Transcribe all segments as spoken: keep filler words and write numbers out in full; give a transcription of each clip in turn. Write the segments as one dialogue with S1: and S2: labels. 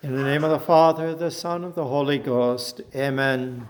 S1: In the name of the Father, the Son, and the Holy Ghost. Amen.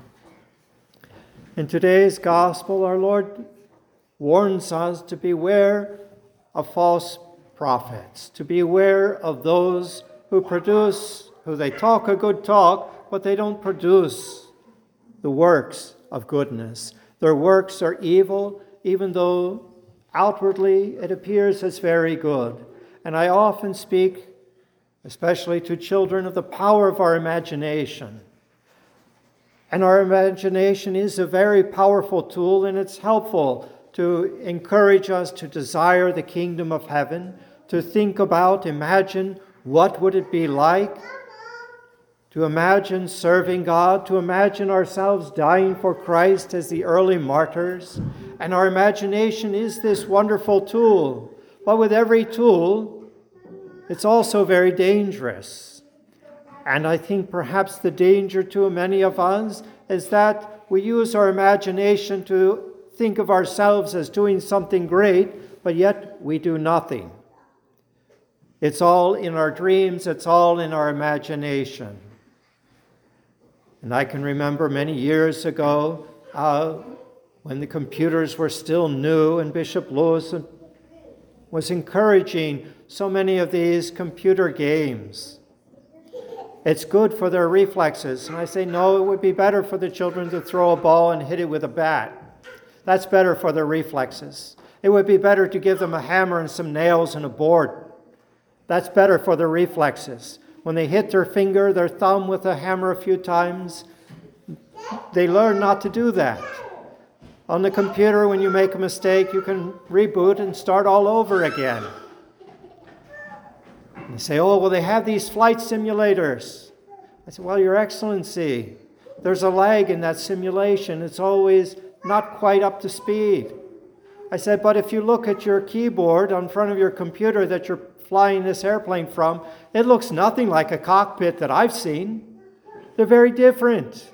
S1: In today's Gospel, our Lord warns us to beware of false prophets, to beware of those who produce, who they talk a good talk, but they don't produce the works of goodness. Their works are evil, even though outwardly it appears as very good. And I often speak, especially to children, of the power of our imagination. And our imagination is a very powerful tool, and it's helpful to encourage us to desire the kingdom of heaven, to think about, imagine what would it be like, to imagine serving God, to imagine ourselves dying for Christ as the early martyrs. And our imagination is this wonderful tool. But with every tool, it's also very dangerous. And I think perhaps the danger to many of us is that we use our imagination to think of ourselves as doing something great, but yet we do nothing. It's all in our dreams, it's all in our imagination. And I can remember many years ago uh, when the computers were still new, and Bishop Lewis was encouraging so many of these computer games. It's good for their reflexes. And I say, no, it would be better for the children to throw a ball and hit it with a bat. That's better for their reflexes. It would be better to give them a hammer and some nails and a board. That's better for their reflexes. When they hit their finger, their thumb with a hammer a few times, they learn not to do that. On the computer, when you make a mistake, you can reboot and start all over again. And they say, oh, well, they have these flight simulators. I said, well, Your Excellency, there's a lag in that simulation. It's always not quite up to speed. I said, but if you look at your keyboard on front of your computer that you're flying this airplane from, it looks nothing like a cockpit that I've seen. They're very different.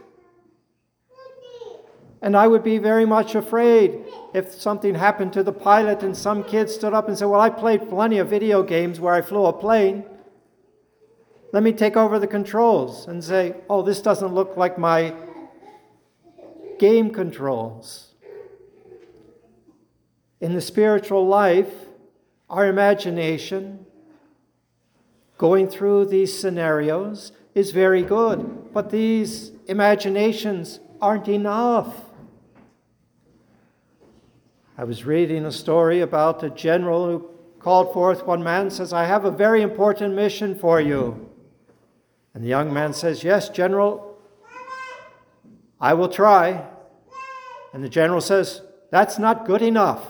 S1: And I would be very much afraid if something happened to the pilot and some kid stood up and said, well, I played plenty of video games where I flew a plane. Let me take over the controls and say, oh, this doesn't look like my game controls. In the spiritual life, our imagination going through these scenarios is very good, but these imaginations aren't enough. I was reading a story about a general who called forth one man, says, I have a very important mission for you. And the young man says, yes, General, I will try. And the general says, that's not good enough.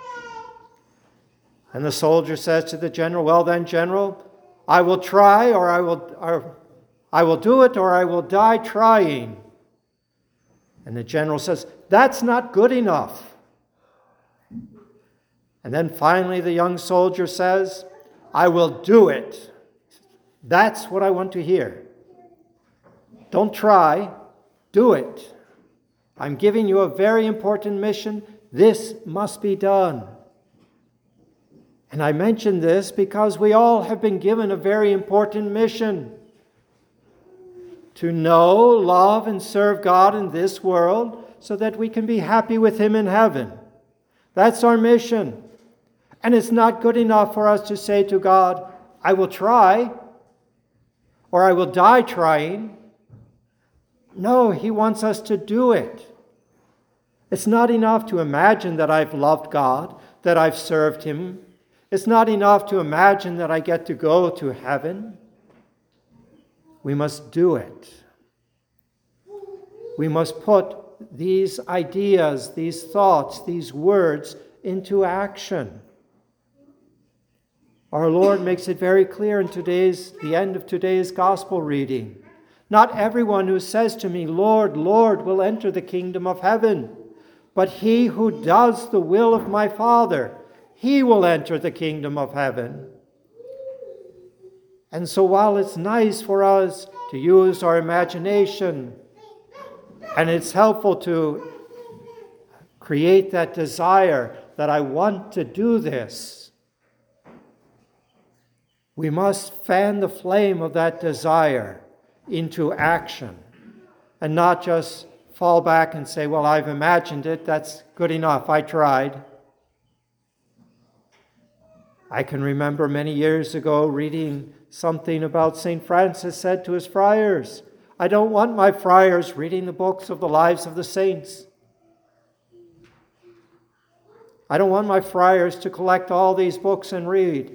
S1: And the soldier says to the general, well then, General, I will try, or I will, or I will do it, or I will die trying. And the general says, that's not good enough. And then finally the young soldier says, I will do it. That's what I want to hear. Don't try, do it. I'm giving you a very important mission. This must be done. And I mention this because we all have been given a very important mission. To know, love, and serve God in this world so that we can be happy with Him in heaven. That's our mission. And it's not good enough for us to say to God, I will try, or I will die trying. No, He wants us to do it. It's not enough to imagine that I've loved God, that I've served Him. It's not enough to imagine that I get to go to heaven. We must do it. We must put these ideas, these thoughts, these words into action. Our Lord makes it very clear in today's, the end of today's gospel reading. Not everyone who says to me, Lord, Lord, will enter the kingdom of heaven, but he who does the will of my Father, he will enter the kingdom of heaven. And so while it's nice for us to use our imagination, and it's helpful to create that desire that I want to do this, We must fan the flame of that desire into action and not just fall back and say, well, I've imagined it, that's good enough, I tried. I can remember many years ago reading something about Saint Francis said to his friars, I don't want my friars reading the books of the lives of the saints. I don't want my friars to collect all these books and read.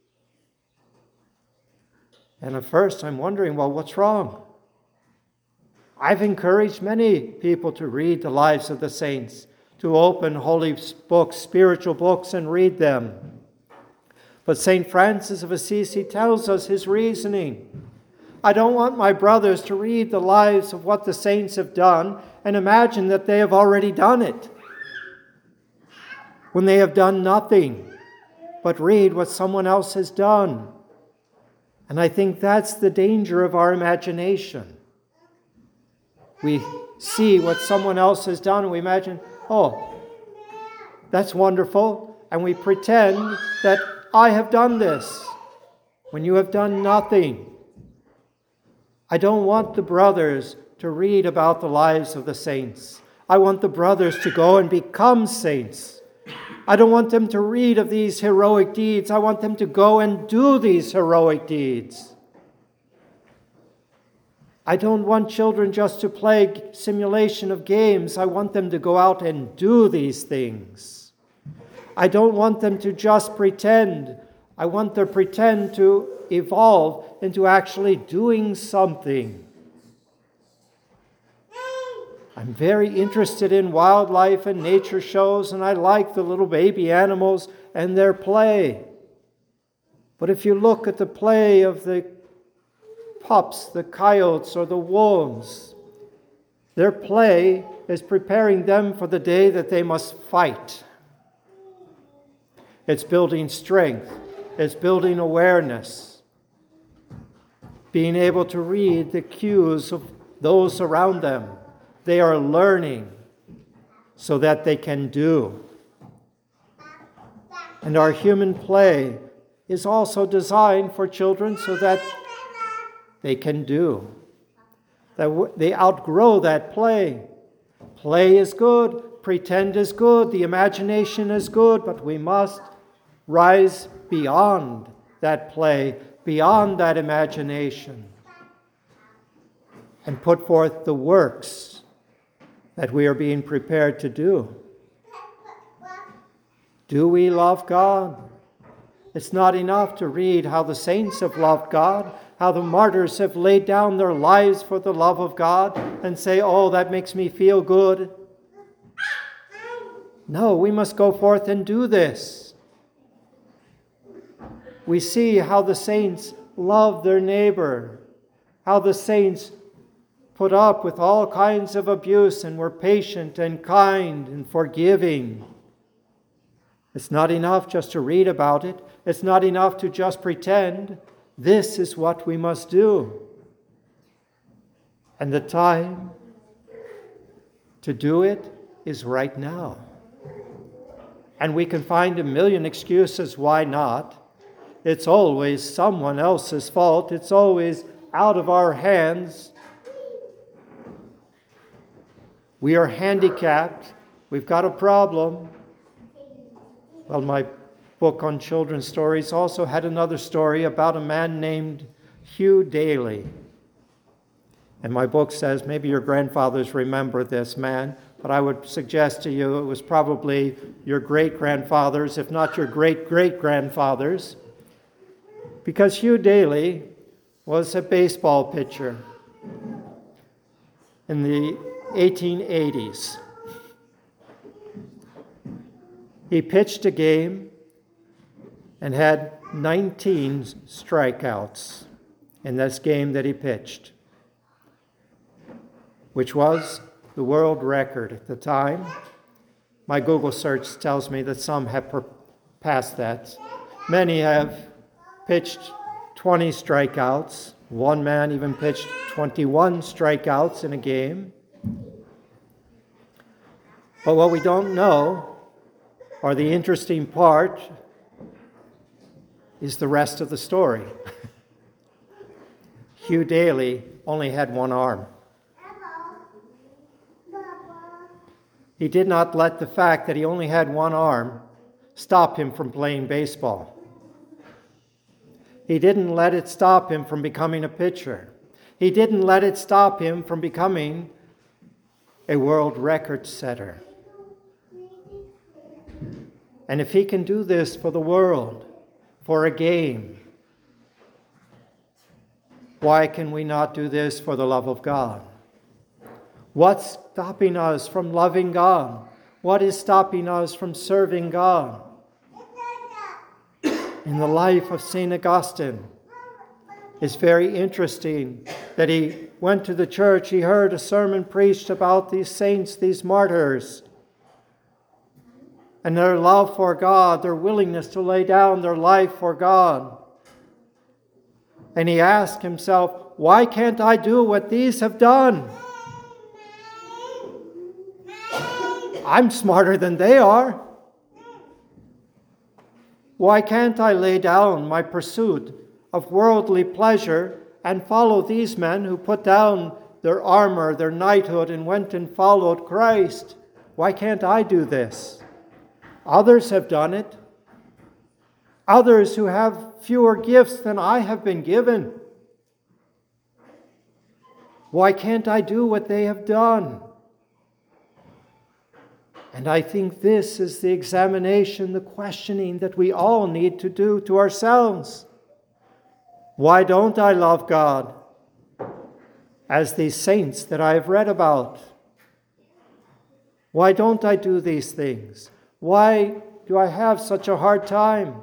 S1: And at first I'm wondering, well, what's wrong? I've encouraged many people to read the lives of the saints, to open holy books, spiritual books, and read them. But Saint Francis of Assisi tells us his reasoning. I don't want my brothers to read the lives of what the saints have done and imagine that they have already done it, when they have done nothing, but read what someone else has done. And I think that's the danger of our imagination. We see what someone else has done and we imagine, oh, that's wonderful, and we pretend that I have done this when you have done nothing. I don't want the brothers to read about the lives of the saints. I want the brothers to go and become saints. I don't want them to read of these heroic deeds. I want them to go and do these heroic deeds. I don't want children just to play simulation of games. I want them to go out and do these things. I don't want them to just pretend. I want their pretend to evolve into actually doing something. I'm very interested in wildlife and nature shows, and I like the little baby animals and their play. But if you look at the play of the pups, the coyotes, or the wolves, their play is preparing them for the day that they must fight. It's building strength. It's building awareness. Being able to read the cues of those around them. They are learning so that they can do. And our human play is also designed for children so that they can do. That they outgrow that play. Play is good. Pretend is good. The imagination is good. But we must rise beyond that play, beyond that imagination, and put forth the works that we are being prepared to do. Do we love God? It's not enough to read how the saints have loved God, how the martyrs have laid down their lives for the love of God, and say, oh, that makes me feel good. No, we must go forth and do this. We see how the saints love their neighbor, how the saints put up with all kinds of abuse and were patient and kind and forgiving. It's not enough just to read about it. It's not enough to just pretend. This is what we must do. And the time to do it is right now. And we can find a million excuses why not. It's always someone else's fault. It's always out of our hands. We are handicapped. We've got a problem. Well, my book on children's stories also had another story about a man named Hugh Daly. And my book says, maybe your grandfathers remember this man, but I would suggest to you it was probably your great-grandfathers, if not your great-great-grandfathers. Because Hugh Daly was a baseball pitcher in the eighteen eighties. He pitched a game and had nineteen strikeouts in this game that he pitched, which was the world record at the time. My Google search tells me that some have per- passed that. Many have pitched twenty strikeouts. One man even pitched twenty-one strikeouts in a game. But what we don't know, or the interesting part, is the rest of the story. Hugh Daly only had one arm. He did not let the fact that he only had one arm stop him from playing baseball. He didn't let it stop him from becoming a pitcher. He didn't let it stop him from becoming a world record setter. And if he can do this for the world, for a game, why can we not do this for the love of God? What's stopping us from loving God? What is stopping us from serving God? In the life of Saint Augustine, it's very interesting that he went to the church, he heard a sermon preached about these saints, these martyrs, and their love for God, their willingness to lay down their life for God. And he asked himself, why can't I do what these have done? I'm smarter than they are. Why can't I lay down my pursuit of worldly pleasure and follow these men who put down their armor, their knighthood, and went and followed Christ? Why can't I do this? Others have done it. Others who have fewer gifts than I have been given. Why can't I do what they have done? And I think this is the examination, the questioning that we all need to do to ourselves. Why don't I love God as these saints that I have read about? Why don't I do these things? Why do I have such a hard time?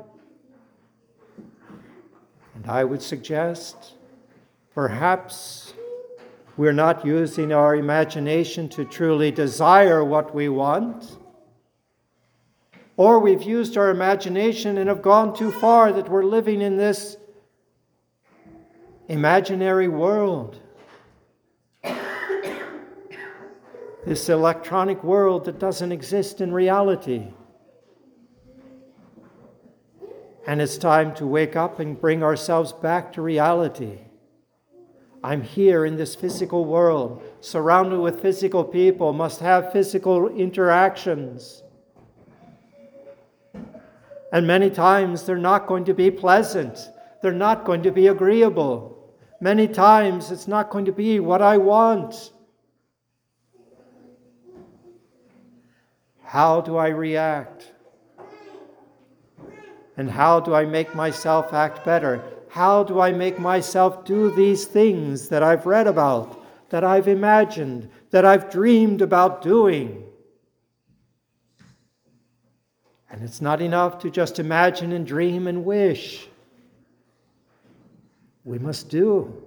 S1: And I would suggest perhaps we're not using our imagination to truly desire what we want, or we've used our imagination and have gone too far that we're living in this imaginary world, this electronic world that doesn't exist in reality. And it's time to wake up and bring ourselves back to reality. I'm here in this physical world, surrounded with physical people, must have physical interactions. And many times they're not going to be pleasant. They're not going to be agreeable. Many times it's not going to be what I want. How do I react? And how do I make myself act better? How do I make myself do these things that I've read about, that I've imagined, that I've dreamed about doing? And it's not enough to just imagine and dream and wish. We must do.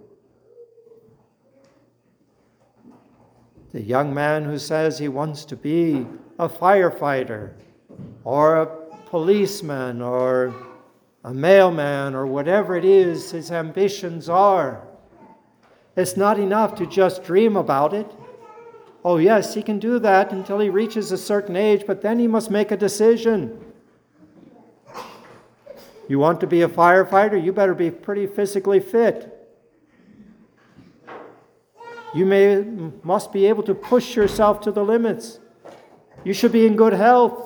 S1: The young man who says he wants to be a firefighter or a policeman or a mailman or whatever it is his ambitions are. It's not enough to just dream about it. Oh yes, he can do that until he reaches a certain age, but then he must make a decision. You want to be a firefighter? You better be pretty physically fit. You may must be able to push yourself to the limits. You should be in good health.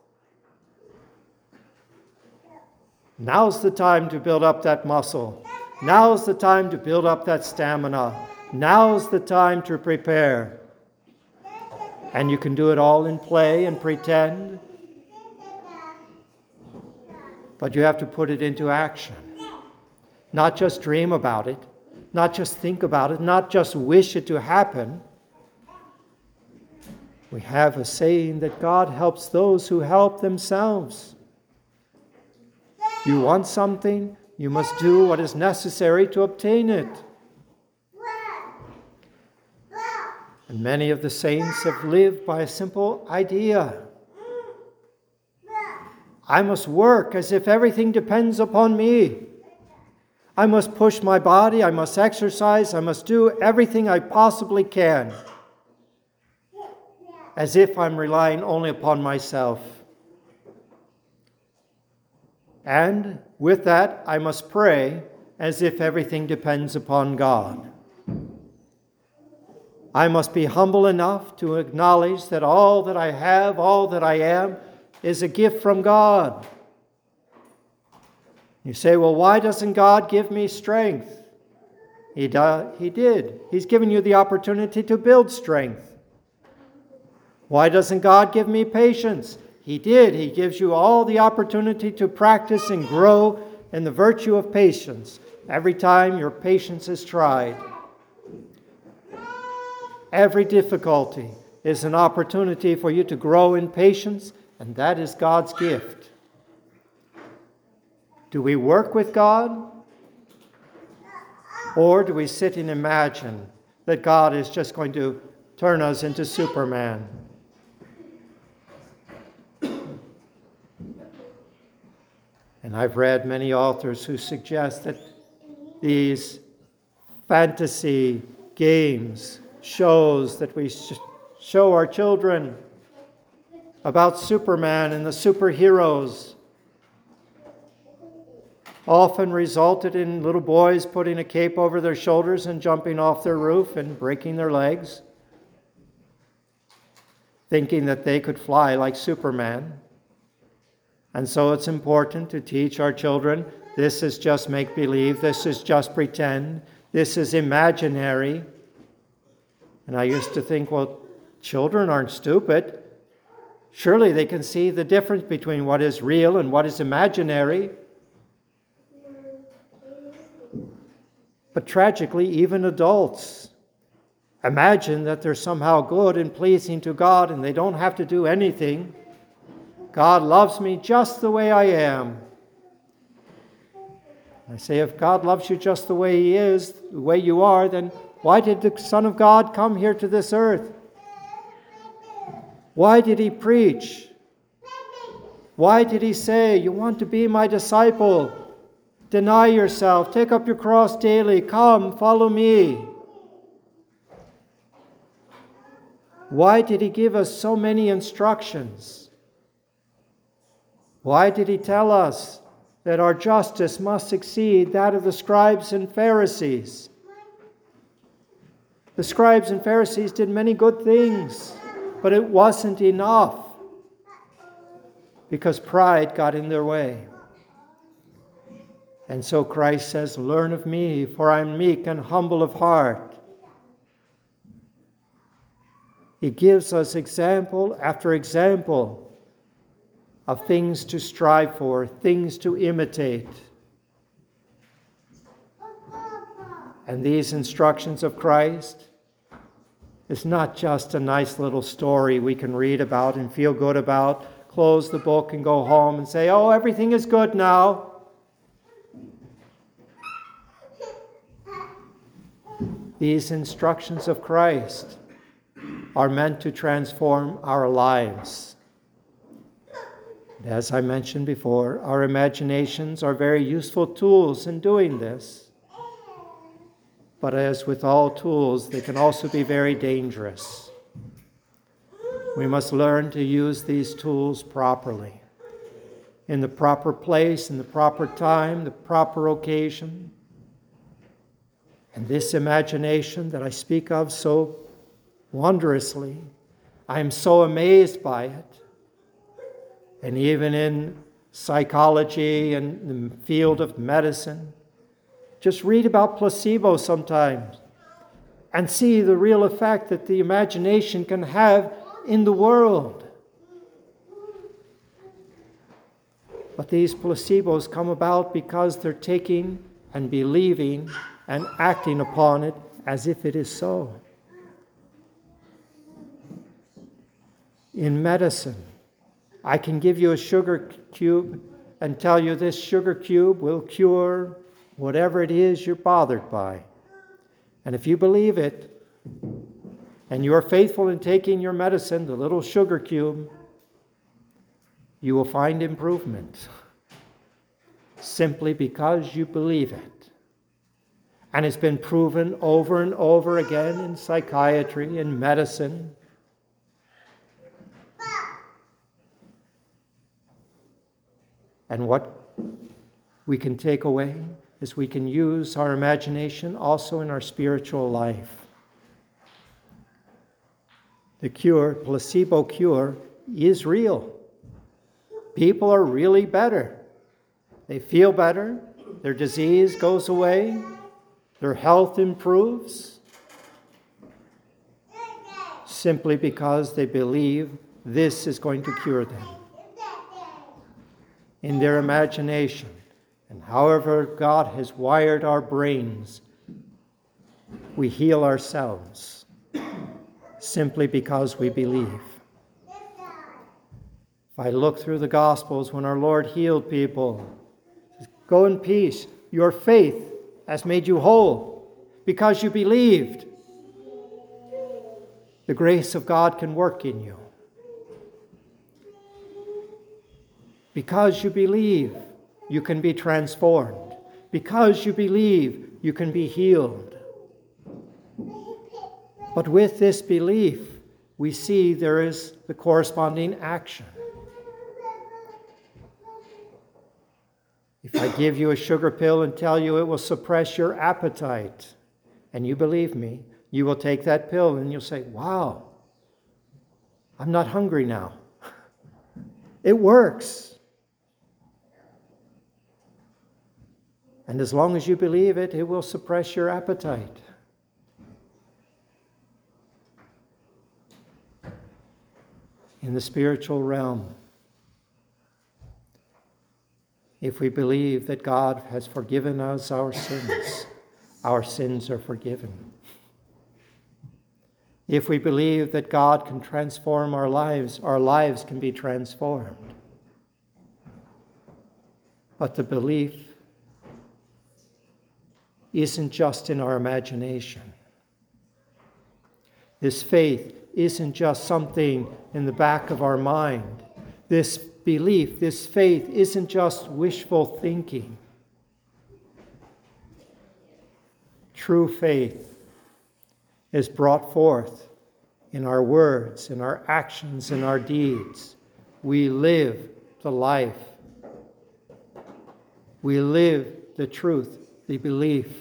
S1: Now's the time to build up that muscle. Now's the time to build up that stamina. Now's the time to prepare. And you can do it all in play and pretend. But you have to put it into action. Not just dream about it. Not just think about it. Not just wish it to happen. We have a saying that God helps those who help themselves. You want something, you must do what is necessary to obtain it. And many of the saints have lived by a simple idea. I must work as if everything depends upon me. I must push my body, I must exercise, I must do everything I possibly can, as if I'm relying only upon myself. And with that, I must pray as if everything depends upon God. I must be humble enough to acknowledge that all that I have, all that I am, is a gift from God. You say, well, why doesn't God give me strength? He, do, he did. He's given you the opportunity to build strength. Why doesn't God give me patience? He did. He gives you all the opportunity to practice and grow in the virtue of patience every time your patience is tried. Every difficulty is an opportunity for you to grow in patience, and that is God's gift. Do we work with God? Or do we sit and imagine that God is just going to turn us into Superman? And I've read many authors who suggest that these fantasy games, shows that we sh- show our children about Superman and the superheroes often resulted in little boys putting a cape over their shoulders and jumping off their roof and breaking their legs, thinking that they could fly like Superman. And so it's important to teach our children, this is just make-believe, this is just pretend, this is imaginary. And I used to think, well, children aren't stupid. Surely they can see the difference between what is real and what is imaginary. But tragically, even adults imagine that they're somehow good and pleasing to God and they don't have to do anything. God loves me just the way I am. I say, if God loves you just the way He is, the way you are, then why did the Son of God come here to this earth? Why did He preach? Why did He say, you want to be my disciple? Deny yourself, take up your cross daily, come, follow me. Why did He give us so many instructions? Why did He tell us that our justice must exceed that of the scribes and Pharisees? The scribes and Pharisees did many good things, but it wasn't enough because pride got in their way. And so Christ says, learn of me, for I am meek and humble of heart. He gives us example after example of things to strive for, things to imitate. And these instructions of Christ is not just a nice little story we can read about and feel good about, close the book and go home and say, oh, everything is good now. These instructions of Christ are meant to transform our lives. As I mentioned before, our imaginations are very useful tools in doing this. But as with all tools, they can also be very dangerous. We must learn to use these tools properly, in the proper place, in the proper time, the proper occasion. And this imagination that I speak of so wondrously, I am so amazed by it. And even in psychology and the field of medicine, just read about placebo sometimes and see the real effect that the imagination can have in the world. But these placebos come about because they're taking and believing and acting upon it as if it is so. In medicine, I can give you a sugar cube and tell you this sugar cube will cure whatever it is you're bothered by. And if you believe it, and you are faithful in taking your medicine, the little sugar cube, you will find improvement simply because you believe it. And it's been proven over and over again in psychiatry, in medicine. And what we can take away is we can use our imagination also in our spiritual life. The cure, placebo cure, is real. People are really better. They feel better. Their disease goes away. Their health improves. Simply because they believe this is going to cure them. In their imagination, and however God has wired our brains, we heal ourselves simply because we believe. If I look through the Gospels, when our Lord healed people, go in peace. Your faith has made you whole because you believed. The grace of God can work in you. Because you believe, you can be transformed. Because you believe, you can be healed. But with this belief, we see there is the corresponding action. If I give you a sugar pill and tell you it will suppress your appetite, and you believe me, you will take that pill and you'll say, wow, I'm not hungry now. It works. And as long as you believe it, it will suppress your appetite. In the spiritual realm, if we believe that God has forgiven us our sins, our sins are forgiven. If we believe that God can transform our lives, our lives can be transformed. But the belief isn't just in our imagination. This faith isn't just something in the back of our mind. This belief, this faith isn't just wishful thinking. True faith is brought forth in our words, in our actions, in our deeds. We live the life. We live the truth, the belief.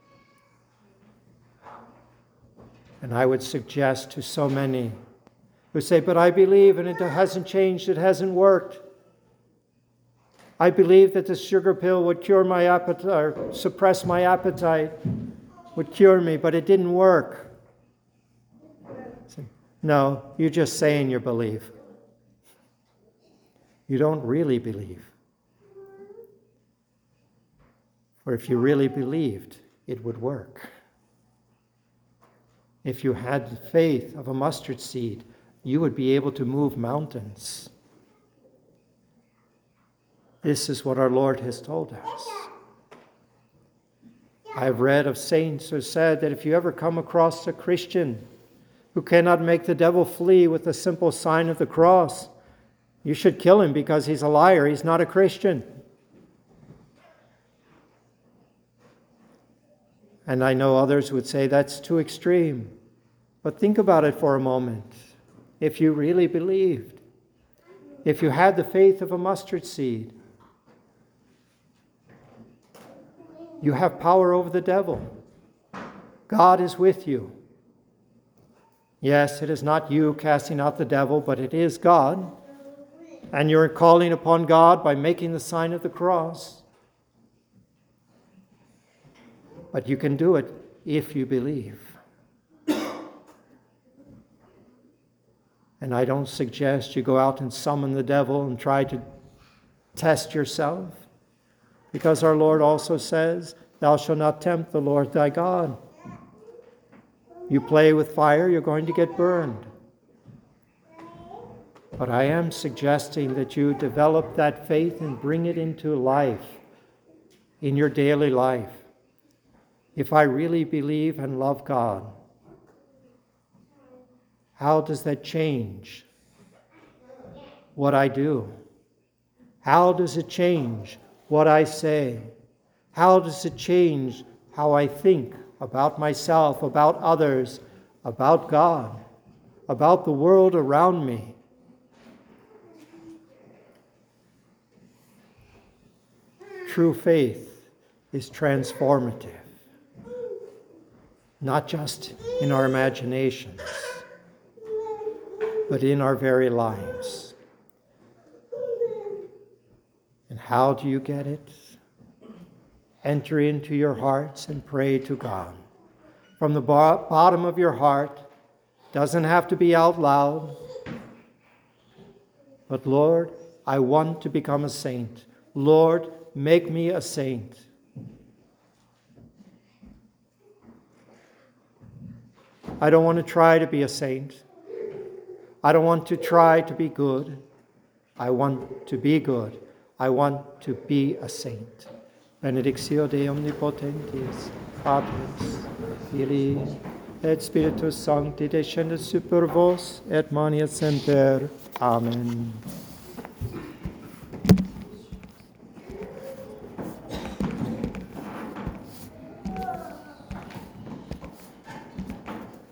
S1: And I would suggest to so many who say, but I believe and it hasn't changed, it hasn't worked. I believe that the sugar pill would cure my appetite, or suppress my appetite, would cure me, but it didn't work. No, you're just saying you believe. You don't really believe. For if you really believed, it would work. If you had the faith of a mustard seed, you would be able to move mountains. This is what our Lord has told us. I've read of saints who said that if you ever come across a Christian who cannot make the devil flee with the simple sign of the cross, you should kill him because he's a liar. He's not a Christian. And I know others would say that's too extreme. But think about it for a moment. If you really believed, if you had the faith of a mustard seed, you have power over the devil. God is with you. Yes, it is not you casting out the devil, but it is God. And you're calling upon God by making the sign of the cross. But you can do it if you believe. And I don't suggest you go out and summon the devil and try to test yourself. Because our Lord also says, thou shalt not tempt the Lord thy God. You play with fire, you're going to get burned. But I am suggesting that you develop that faith and bring it into life, in your daily life. If I really believe and love God, how does that change what I do? How does it change what I say? How does it change how I think about myself, about others, about God, about the world around me? true faith is transformative, not just in our imaginations, but in our very lives. And how do you get it? Enter into your hearts and pray to God. From the bo- bottom of your heart, doesn't have to be out loud, but Lord, I want to become a saint. Lord, make me a saint. I don't want to try to be a saint. I don't want to try to be good. I want to be good. I want to be a saint. Benedictio Dei omnipotentis, Patris, Filii, et Spiritus Sancti descendet super vos, et manet semper. Amen.